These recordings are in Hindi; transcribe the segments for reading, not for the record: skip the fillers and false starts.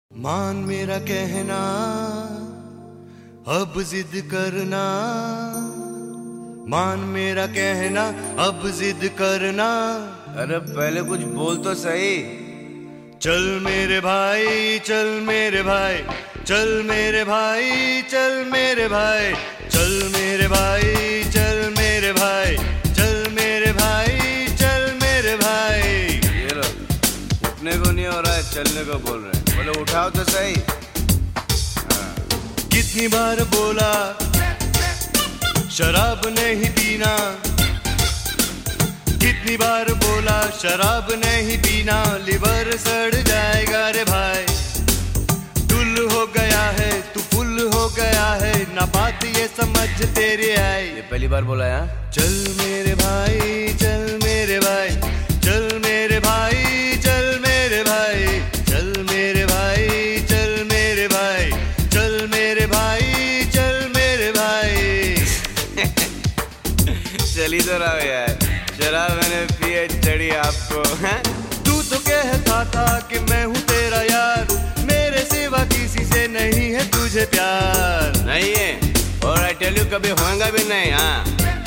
मान मेरा कहना, अब जिद करना। मान मेरा कहना, अब जिद करना। अरे पहले कुछ बोल तो सही। चल मेरे भाई, चल मेरे भाई, चल मेरे भाई, चल मेरे भाई, चल मेरे भाई, चल मेरे भाई, चल मेरे भाई, चल मेरे भाई। ये लो, उठने को नहीं हो रहा है, चलने को बोल रहे हैं। बोले उठाओ तो सही। कितनी बार बोला शराब नहीं पीना, कितनी बार बोला शराब नहीं पीना। लिवर सड़ जाएगा रे भाई, टुल हो गया है तू, फुल हो गया है ना, बात ये समझ तेरे आई। ये पहली बार बोला है। चल मेरे भाई, चल मेरे भाई, चल मेरे भाई, चल मेरे भाई, चल मेरे भाई, चल मेरे भाई, चल मेरे भाई, चल मेरे भाई। चली तो रहा यार, शराब मैंने पिए चढ़ी आपको है? तू तो कहता था कि मैं हूँ तेरा यार, मेरे सिवा किसी से नहीं है तुझे प्यार। नहीं है, और आई टेल यू कभी होगा भी नहीं। हाँ,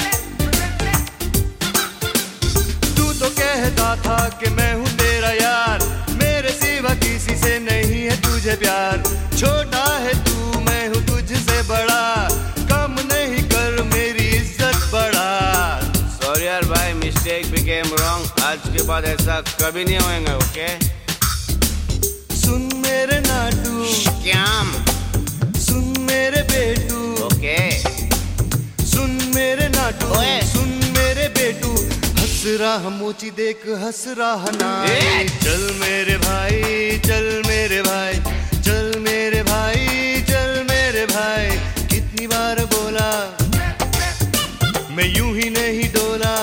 तू तो कहता था कि मैं हूँ तेरा यार, मेरे सिवा किसी से नहीं है तुझे प्यार। छोटा है तू, मैं हूँ तुझसे बड़ा, कम नहीं कर मेरी इज्जत बढ़ा। सॉरी यार भाई, मिस्टेक बिकेम रॉन्ग। आज के बाद ऐसा कभी नहीं होएगा। ओके, सुन मेरे नाटू, क्याम, सुन मेरे बेटू, ओके, सुन मेरे नाटू, ओए। सुन मेरे बेटू। हंस रहा मोची देख, हंस रहा ना। ए! चल मेरे भाई, चल मेरे भाई, चल मेरे भाई, चल मेरे भाई। कितनी बार बोला मैं यूं ही नहीं डोला,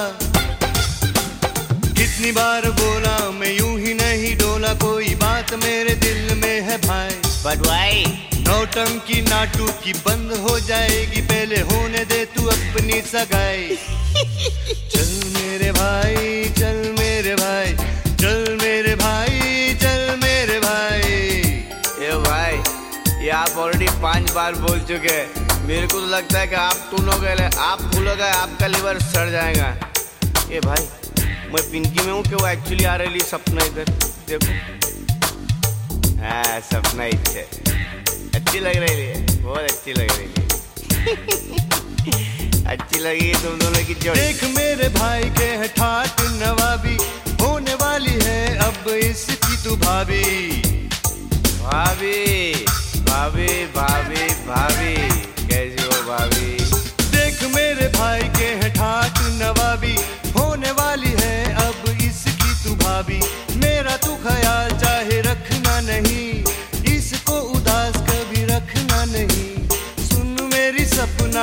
कितनी बार बोला मैं यूं ही नहीं डोला। कोई बात मेरे दिल में है भाई, बट वाई? नौटंकी नाटू की बंद हो जाएगी, पहले होने दे तू अपनी सगाई। चल मेरे भाई, चल मेरे भाई, चल मेरे भाई, चल मेरे भाई। ये भाई, ये आप ऑलरेडी 5 बार बोल चुके हैं। मेरे को तो लगता है कि आप टूनोगे, आप फूलोगे, आपका लिवर सड़ जाएगा। ये भाई, मैं पिंकी में हूँ कि वो एक्चुअली आ रही सपना इधर देखो। हाँ, सपना इच्छे अच्छी लग रही है, बहुत अच्छी लग रही है। अच्छी लगी तुम दोनों की जोड़ी। देख मेरे भाई के है ठाट नवाबी, होने वाली है अब इसकी तू भाभी। भाभी भाभी भाभी भाभी, कैसी हो भाभी? देख मेरे भाई के है ठाट नवाबी, होने वाली है अब इसकी तू भाभी। मेरा तू ख्याल चाहे रखना नहीं, इसको उदास कभी रखना नहीं। सुन मेरी सपना,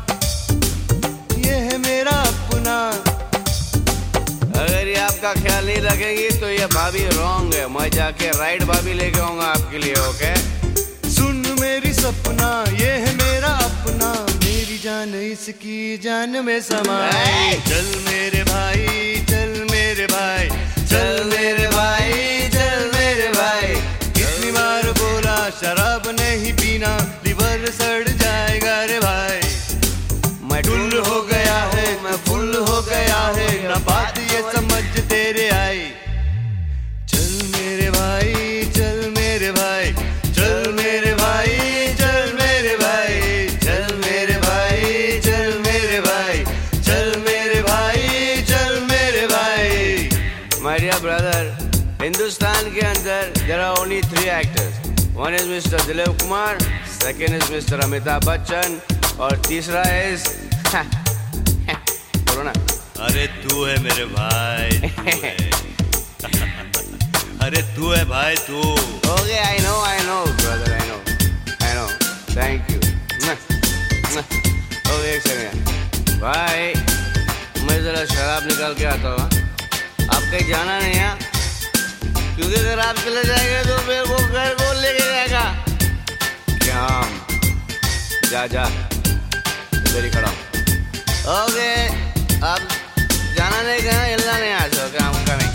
ये है मेरा अपना। अगर ये आपका ख्याल नहीं रखेगी तो ये भाभी रॉन्ग है। मैं जाके राइट भाभी लेके आऊंगा आपके लिए। ओके, सुन मेरी सपना, ये है मेरा अपना, मेरी जान इसकी जान में समाए। चल मेरे भाई, चल मेरे भाई, चल मेरे भाई, चल मेरे भाई। कितनी बार बोला शराब नहीं पीना, लिवर सड़ जाएगा रे भाई। मैं टुल हो गया है, मैं फुल हो गया है ना, बात ये समझ तेरे आई। चल मेरे भाई, चल मेरे भाई, चल मेरे भाई, चल मेरे भाई, चल मेरे भाई, चल मेरे भाई, चल मेरे भाई, चल मेरे भाई। माय डियर ब्रदर, हिंदुस्तान के अंदर there are only 3 actors. One is mister Dilip Kumar, second is mister Amitabh Bachchan, और तीसरा इज बोलो ना। अरे तू है मेरे भाई, तू है। अरे तू है भाई तू। Okay, I know brother, I know, thank you. Okay, एक सेकंड भाई, मैं जरा शराब निकाल के आता हूँ। आप कहीं जाना नहीं है, क्योंकि अगर आप चले जाएंगे तो मेरे को घर को लेके जाएगा। क्या जा इधर ही खड़ा हूँ। ओके, आप जाना नहीं, कहा हिलना नहीं, आ सके हम करें।